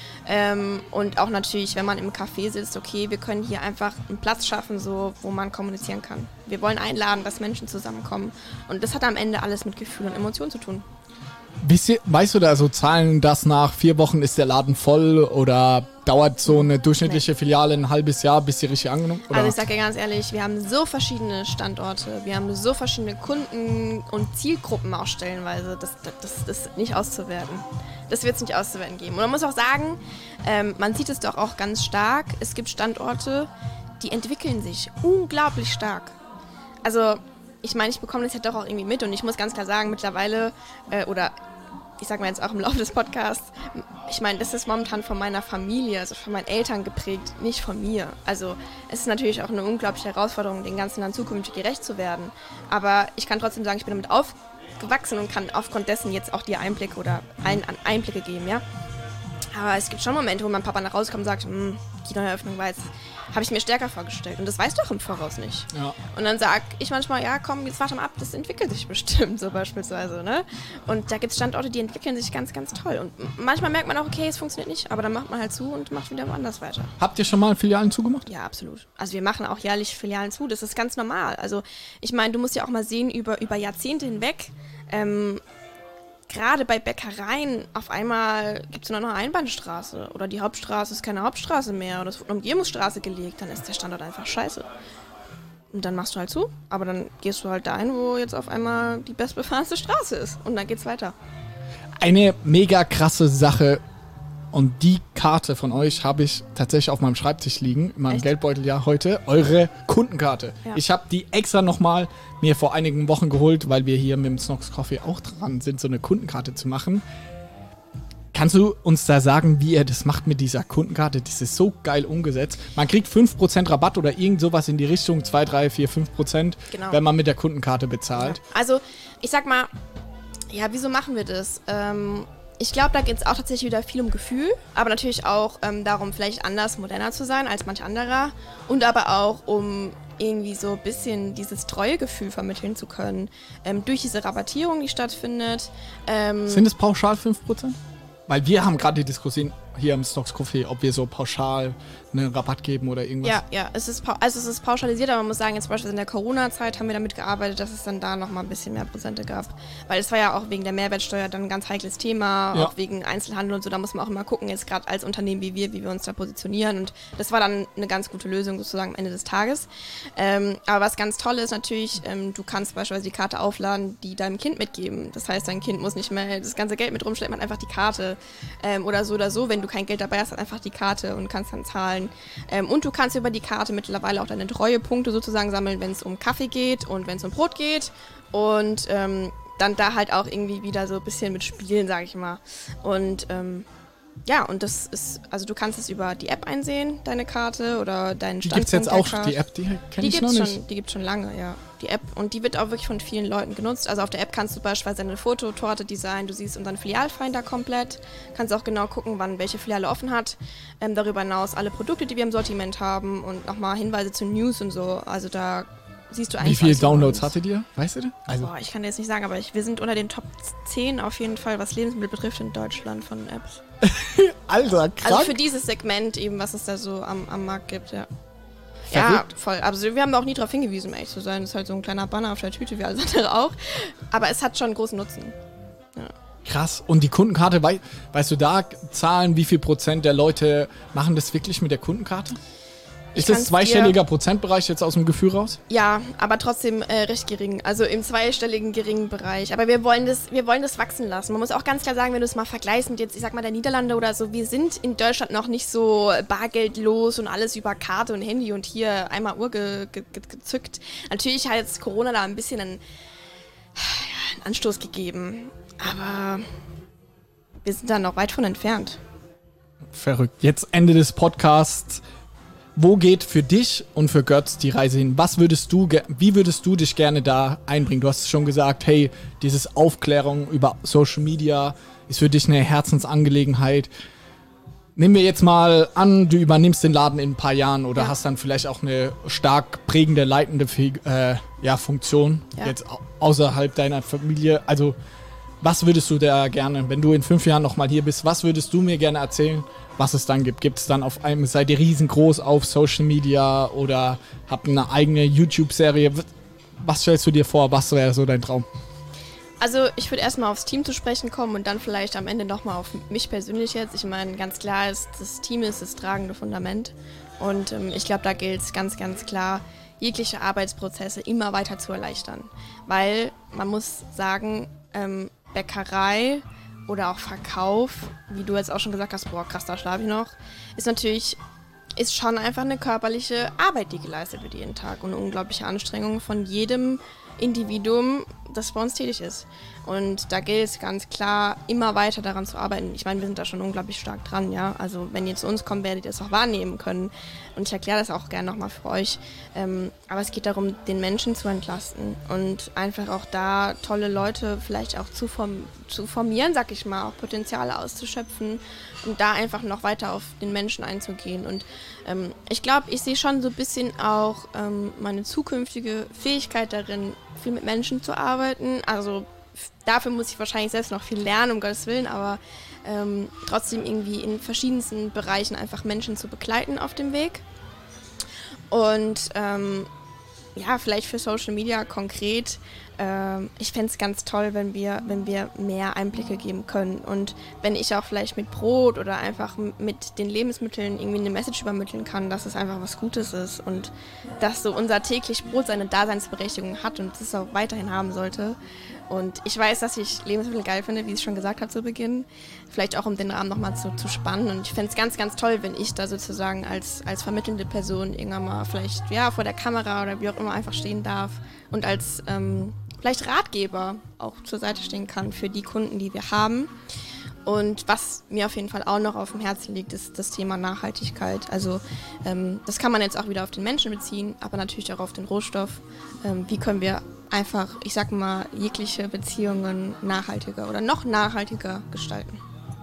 Und auch natürlich, wenn man im Café sitzt, okay, wir können hier einfach einen Platz schaffen, so, wo man kommunizieren kann. Wir wollen einladen, dass Menschen zusammenkommen. Und das hat am Ende alles mit Gefühl und Emotionen zu tun. Weißt du da so Zahlen, dass nach 4 Wochen ist der Laden voll oder dauert so eine durchschnittliche Filiale ein halbes Jahr, bis sie richtig angenommen? Oder? Also ich sage dir ganz ehrlich, wir haben so verschiedene Standorte, wir haben so verschiedene Kunden und Zielgruppen auch stellenweise, das ist nicht auszuwerten. Das wird es nicht auszuwerten geben. Und man muss auch sagen, man sieht es doch auch ganz stark, es gibt Standorte, die entwickeln sich unglaublich stark. Also ich meine, ich bekomme das ja doch auch irgendwie mit und ich muss ganz klar sagen, mittlerweile, oder ich sage mal jetzt auch im Laufe des Podcasts, ich meine, das ist momentan von meiner Familie, also von meinen Eltern geprägt, nicht von mir. Also es ist natürlich auch eine unglaubliche Herausforderung, den ganzen dann zukünftig gerecht zu werden. Aber ich kann trotzdem sagen, ich bin damit gewachsen und kann aufgrund dessen jetzt auch dir Einblicke oder allen Einblicke geben, ja. Aber es gibt schon Momente, wo mein Papa nach Hause kommt und sagt, die Neueröffnung war jetzt, habe ich mir stärker vorgestellt. Und das weißt du auch im Voraus nicht. Ja. Und dann sag ich manchmal, ja komm, jetzt warte mal ab, das entwickelt sich bestimmt, so beispielsweise, ne? Und da gibt es Standorte, die entwickeln sich ganz, ganz toll. Und manchmal merkt man auch, okay, es funktioniert nicht, aber dann macht man halt zu und macht wieder woanders weiter. Habt ihr schon mal Filialen zugemacht? Ja, absolut. Also wir machen auch jährlich Filialen zu, das ist ganz normal. Also ich meine, du musst ja auch mal sehen, über Jahrzehnte hinweg, gerade bei Bäckereien, auf einmal gibt es nur noch eine Einbahnstraße oder die Hauptstraße ist keine Hauptstraße mehr oder es wird eine Umgehungsstraße gelegt, dann ist der Standort einfach scheiße. Und dann machst du halt zu, aber dann gehst du halt dahin, wo jetzt auf einmal die bestbefahrenste Straße ist und dann geht's weiter. Eine mega krasse Sache und die Karte von euch habe ich tatsächlich auf meinem Schreibtisch liegen, in meinem Geldbeutel ja heute, eure Kundenkarte. Ja. Ich habe die extra nochmal mir vor einigen Wochen geholt, weil wir hier mit dem Snox Coffee auch dran sind, so eine Kundenkarte zu machen. Kannst du uns da sagen, wie ihr das macht mit dieser Kundenkarte? Das ist so geil umgesetzt. Man kriegt 5% Rabatt oder irgend sowas in die Richtung, 2, 3, 4, 5%, genau, wenn man mit der Kundenkarte bezahlt. Ja. Also ich sag mal, ja, wieso machen wir das? Ich glaube, da geht es auch tatsächlich wieder viel um Gefühl, aber natürlich auch darum, vielleicht anders, moderner zu sein als manch anderer und aber auch um irgendwie so ein bisschen dieses Treuegefühl vermitteln zu können, durch diese Rabattierung, die stattfindet. Sind es pauschal 5%? Weil wir haben gerade die Diskussion hier im Snox Coffee, ob wir so pauschal einen Rabatt geben oder irgendwas. Ja, es ist pauschalisiert, aber man muss sagen, jetzt beispielsweise in der Corona-Zeit haben wir damit gearbeitet, dass es dann da nochmal ein bisschen mehr Prozente gab. Weil es war ja auch wegen der Mehrwertsteuer dann ein ganz heikles Thema, auch wegen Einzelhandel und so, da muss man auch immer gucken, jetzt gerade als Unternehmen wie wir uns da positionieren und das war dann eine ganz gute Lösung sozusagen am Ende des Tages. Aber was ganz toll ist natürlich, du kannst beispielsweise die Karte aufladen, die deinem Kind mitgeben. Das heißt, dein Kind muss nicht mehr das ganze Geld mit rumschleppen, man hat einfach die Karte oder so, wenn du kein Geld dabei hast, einfach die Karte und kannst dann zahlen. Und du kannst über die Karte mittlerweile auch deine Treuepunkte sozusagen sammeln, wenn es um Kaffee geht und wenn es um Brot geht. Und dann da halt auch irgendwie wieder so ein bisschen mit Spielen, sag ich mal. Und ja, und das ist, also du kannst es über die App einsehen, deine Karte oder deinen Standpunkt. Die gibt es jetzt auch, die App, die kenne ich noch nicht. Die gibt es schon lange, ja. Die App, und die wird auch wirklich von vielen Leuten genutzt. Also auf der App kannst du beispielsweise eine Fototorte designen, du siehst unseren Filialfinder komplett, kannst auch genau gucken, wann welche Filiale offen hat. Darüber hinaus alle Produkte, die wir im Sortiment haben und nochmal Hinweise zu News und so. Also da siehst du eigentlich. Wie viele Downloads hattet ihr? Weißt du das? Also boah, ich kann dir jetzt nicht sagen, aber wir sind unter den Top 10 auf jeden Fall, was Lebensmittel betrifft in Deutschland von Apps. Alter, krass. Also für dieses Segment eben, was es da so am Markt gibt, ja. Ja, voll. Also wir haben da auch nie drauf hingewiesen, um ehrlich zu sein. Das ist halt so ein kleiner Banner auf der Tüte, wie alles andere auch. Aber es hat schon einen großen Nutzen. Ja. Krass. Und die Kundenkarte, weißt du da Zahlen, wie viel Prozent der Leute machen das wirklich mit der Kundenkarte? Ist das zweistelliger Prozentbereich jetzt aus dem Gefühl raus? Ja, aber trotzdem recht gering. Also im zweistelligen geringen Bereich. Aber wir wollen das wachsen lassen. Man muss auch ganz klar sagen, wenn du es mal vergleichst mit jetzt, ich sag mal, der Niederlande oder so, wir sind in Deutschland noch nicht so bargeldlos und alles über Karte und Handy und hier einmal Uhr gezückt. Natürlich hat jetzt Corona da ein bisschen einen Anstoß gegeben. Aber wir sind da noch weit von entfernt. Verrückt. Jetzt Ende des Podcasts. Wo geht für dich und für Götz die Reise hin? Wie würdest du dich gerne da einbringen? Du hast schon gesagt, hey, dieses Aufklärung über Social Media ist für dich eine Herzensangelegenheit. Nehmen wir jetzt mal an, du übernimmst den Laden in ein paar Jahren oder hast dann vielleicht auch eine stark prägende, leitende Funktion jetzt außerhalb deiner Familie. Also was würdest du da gerne, wenn du in 5 Jahren nochmal hier bist, was würdest du mir gerne erzählen, was es dann gibt? Gibt es dann auf einem, seid ihr riesengroß auf Social Media oder habt eine eigene YouTube-Serie? Was stellst du dir vor? Was wäre so dein Traum? Also ich würde erstmal aufs Team zu sprechen kommen und dann vielleicht am Ende nochmal auf mich persönlich jetzt. Ich meine, ganz klar ist, das Team ist das tragende Fundament und ich glaube, da gilt es ganz, ganz klar, jegliche Arbeitsprozesse immer weiter zu erleichtern. Weil man muss sagen, Bäckerei oder auch Verkauf, wie du jetzt auch schon gesagt hast, boah krass, da schlafe ich noch, ist schon einfach eine körperliche Arbeit, die geleistet wird jeden Tag und eine unglaubliche Anstrengung von jedem Individuum, das bei uns tätig ist. Und da gilt es ganz klar, immer weiter daran zu arbeiten. Ich meine, wir sind da schon unglaublich stark dran, ja. Also wenn ihr zu uns kommt, werdet ihr das auch wahrnehmen können. Und ich erkläre das auch gerne nochmal für euch. Aber es geht darum, den Menschen zu entlasten und einfach auch da tolle Leute vielleicht auch zu formieren, sag ich mal, auch Potenziale auszuschöpfen und da einfach noch weiter auf den Menschen einzugehen. Und ich glaube, ich sehe schon so ein bisschen auch meine zukünftige Fähigkeit darin, viel mit Menschen zu arbeiten. Also dafür muss ich wahrscheinlich selbst noch viel lernen, um Gottes Willen, aber trotzdem irgendwie in verschiedensten Bereichen einfach Menschen zu begleiten auf dem Weg. Und ja, vielleicht für Social Media konkret, ich fände es ganz toll, wenn wir mehr Einblicke geben können und wenn ich auch vielleicht mit Brot oder einfach mit den Lebensmitteln irgendwie eine Message übermitteln kann, dass es einfach was Gutes ist und dass so unser täglich Brot seine Daseinsberechtigung hat und es auch weiterhin haben sollte. Und ich weiß, dass ich Lebensmittel geil finde, wie ich es schon gesagt habe zu Beginn. Vielleicht auch, um den Rahmen nochmal zu spannen. Und ich fände es ganz, ganz toll, wenn ich da sozusagen als vermittelnde Person irgendwann mal vielleicht vor der Kamera oder wie auch immer einfach stehen darf und als vielleicht Ratgeber auch zur Seite stehen kann für die Kunden, die wir haben. Und was mir auf jeden Fall auch noch auf dem Herzen liegt, ist das Thema Nachhaltigkeit. Also das kann man jetzt auch wieder auf den Menschen beziehen, aber natürlich auch auf den Rohstoff. Wie können wir einfach, ich sag mal, jegliche Beziehungen nachhaltiger oder noch nachhaltiger gestalten.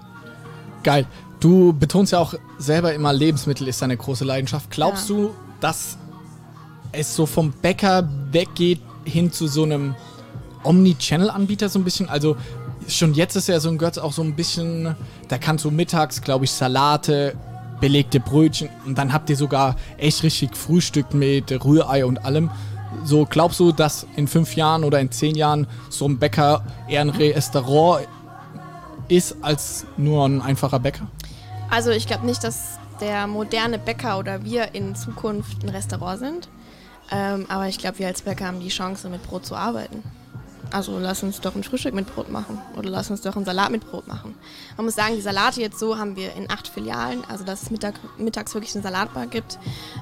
Geil. Du betonst ja auch selber immer, Lebensmittel ist eine große Leidenschaft. Glaubst du, dass es so vom Bäcker weggeht hin zu so einem Omni-Channel-Anbieter so ein bisschen? Also schon jetzt ist ja so ein Götz auch so ein bisschen, da kannst du mittags, glaube ich, Salate, belegte Brötchen und dann habt ihr sogar echt richtig Frühstück mit Rührei und allem. So, glaubst du, dass in 5 Jahren oder in 10 Jahren so ein Bäcker eher ein Restaurant ist als nur ein einfacher Bäcker? Also ich glaube nicht, dass der moderne Bäcker oder wir in Zukunft ein Restaurant sind. Aber ich glaube, wir als Bäcker haben die Chance, mit Brot zu arbeiten. Also lass uns doch ein Frühstück mit Brot machen oder lass uns doch einen Salat mit Brot machen. Man muss sagen, die Salate jetzt so haben wir in 8 Filialen, also dass es mittags wirklich eine Salatbar gibt.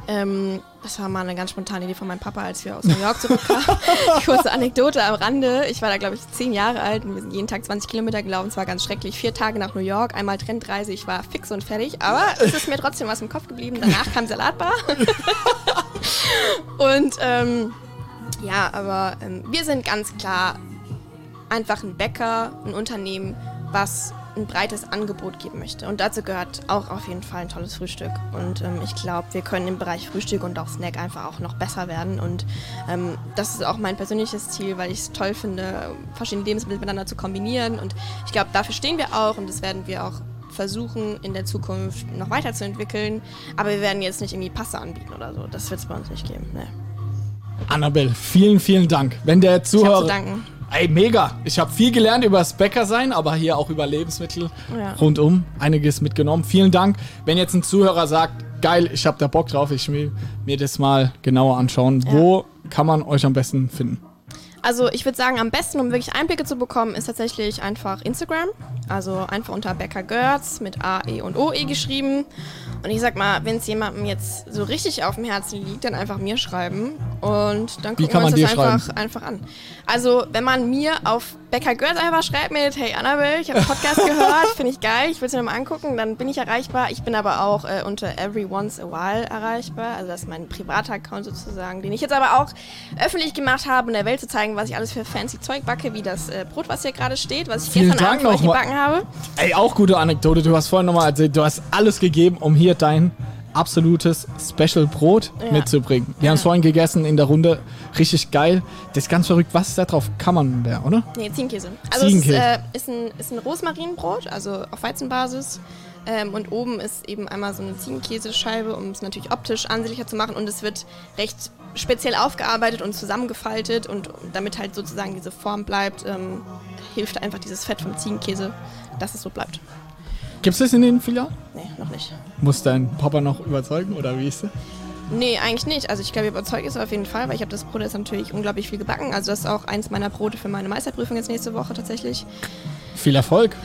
Das war mal eine ganz spontane Idee von meinem Papa, als wir aus New York zurückkamen. Kurze Anekdote am Rande. Ich war da, glaube ich, 10 Jahre alt und wir sind jeden Tag 20 Kilometer gelaufen. Es war ganz schrecklich. 4 Tage nach New York, einmal Trendreise. Ich war fix und fertig, aber es ist mir trotzdem was im Kopf geblieben. Danach kam Salatbar. Und ja, aber wir sind ganz klar einfach ein Bäcker, ein Unternehmen, was ein breites Angebot geben möchte. Und dazu gehört auch auf jeden Fall ein tolles Frühstück. Und ich glaube, wir können im Bereich Frühstück und auch Snack einfach auch noch besser werden. Und das ist auch mein persönliches Ziel, weil ich es toll finde, verschiedene Lebensmittel miteinander zu kombinieren. Und ich glaube, dafür stehen wir auch und das werden wir auch versuchen, in der Zukunft noch weiterzuentwickeln. Aber wir werden jetzt nicht irgendwie Pasta anbieten oder so. Das wird es bei uns nicht geben. Nee. Annabelle, vielen, vielen Dank. Wenn der Zuhörer... Ich habe zu danken. Ey, mega. Ich habe viel gelernt über das Bäckersein, aber hier auch über Lebensmittel rundum. Einiges mitgenommen. Vielen Dank. Wenn jetzt ein Zuhörer sagt, geil, ich habe da Bock drauf, ich will mir das mal genauer anschauen. Ja. Wo kann man euch am besten finden? Also ich würde sagen, am besten, um wirklich Einblicke zu bekommen, ist tatsächlich einfach Instagram. Also einfach unter Bäcker Görz mit A-E und O-E geschrieben. Und ich sag mal, wenn es jemandem jetzt so richtig auf dem Herzen liegt, dann einfach mir schreiben. Und dann gucken wir uns das einfach an. Also wenn man mir auf Bäcker Görz einfach schreibt mit, hey Annabelle, ich habe einen Podcast gehört, finde ich geil, ich will es mir mal angucken, dann bin ich erreichbar. Ich bin aber auch unter Every Once a While erreichbar. Also das ist mein privater Account sozusagen, den ich jetzt aber auch öffentlich gemacht habe, um der Welt zu zeigen, was ich alles für fancy Zeug backe, wie das Brot, was hier gerade steht, was ich gestern Abend für euch gebacken habe. Ey, auch gute Anekdote. Du hast vorhin nochmal erzählt, du hast alles gegeben, um hier dein absolutes Special-Brot mitzubringen. Wir haben es vorhin gegessen in der Runde. Richtig geil. Das ist ganz verrückt. Was ist da drauf? Camembert, oder? Nee, Ziegenkäse. Also es ist ein Rosmarinbrot, also auf Weizenbasis. Und oben ist eben einmal so eine Ziegenkäsescheibe, um es natürlich optisch ansehnlicher zu machen. Und es wird recht speziell aufgearbeitet und zusammengefaltet. Und damit halt sozusagen diese Form bleibt, hilft einfach dieses Fett vom Ziegenkäse, dass es so bleibt. Gibt es das in den Filialen? Nee, noch nicht. Muss dein Papa noch überzeugen oder wie ist das? Nee, eigentlich nicht. Also ich glaube, überzeugt ist er auf jeden Fall, weil ich habe das Brot jetzt natürlich unglaublich viel gebacken. Also das ist auch eins meiner Brote für meine Meisterprüfung jetzt nächste Woche tatsächlich. Viel Erfolg.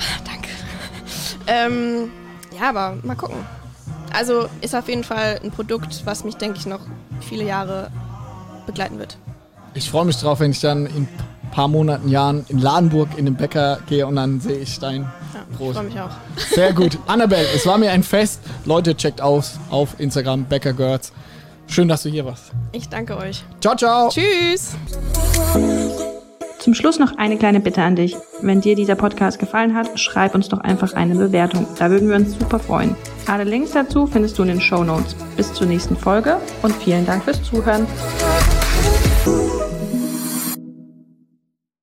Danke. Ja, aber mal gucken. Also ist auf jeden Fall ein Produkt, was mich, denke ich, noch viele Jahre begleiten wird. Ich freue mich drauf, wenn ich dann in paar Monaten, Jahren in Ladenburg in den Bäcker gehe und dann sehe ich dein Brot. Ich freue mich auch. Sehr gut. Annabelle, es war mir ein Fest. Leute, checkt aus auf Instagram, Bäckergirls. Schön, dass du hier warst. Ich danke euch. Ciao, ciao. Tschüss. Zum Schluss noch eine kleine Bitte an dich. Wenn dir dieser Podcast gefallen hat, schreib uns doch einfach eine Bewertung. Da würden wir uns super freuen. Alle Links dazu findest du in den Shownotes. Bis zur nächsten Folge und vielen Dank fürs Zuhören.